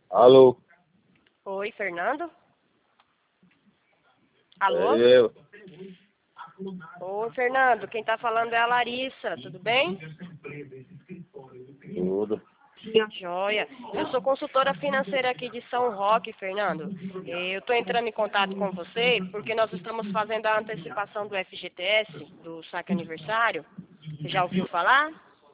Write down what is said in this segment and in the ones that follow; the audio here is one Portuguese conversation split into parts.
Alô? Oi, Fernando? Alô? É eu. Oi, Fernando. Quem tá falando é a Larissa, tudo bem? Tudo. Joia. Eu sou consultora financeira aqui de São Roque, Fernando. Eu tô entrando em contato com você porque nós estamos fazendo a antecipação do FGTS, do saque aniversário. Você já ouviu falar?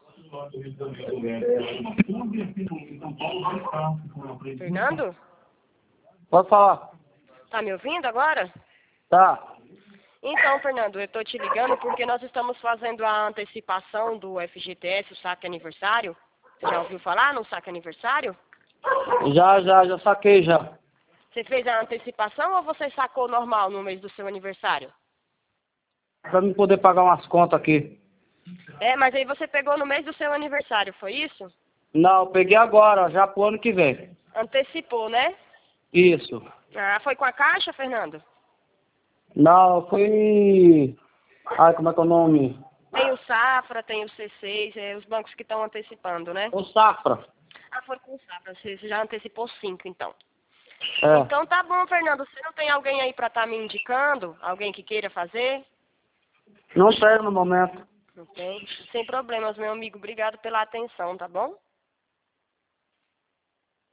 Fernando? Pode falar. Tá me ouvindo agora? Tá. Então, Fernando, eu tô te ligando porque nós estamos fazendo a antecipação do FGTS, o saque aniversário. Você já ouviu falar no saque aniversário? Já saquei já. Você fez a antecipação ou você sacou normal no mês do seu aniversário? Pra mim poder pagar umas contas aqui. É, mas aí você pegou no mês do seu aniversário, foi isso? Não, eu peguei agora, já pro ano que vem. Antecipou, né? Isso. Ah, foi com a Caixa, Fernando? Não, foi... Ai, como é que é o nome? Tem o Safra, tem o C6, os bancos que estão antecipando, né? O Safra. Ah, foi com o Safra, você já antecipou 5, então. É. Então tá bom, Fernando. Você não tem alguém aí pra estar me indicando? Alguém que queira fazer? Não sei no momento. Não tem? Sem problemas, meu amigo. Obrigado pela atenção, tá bom?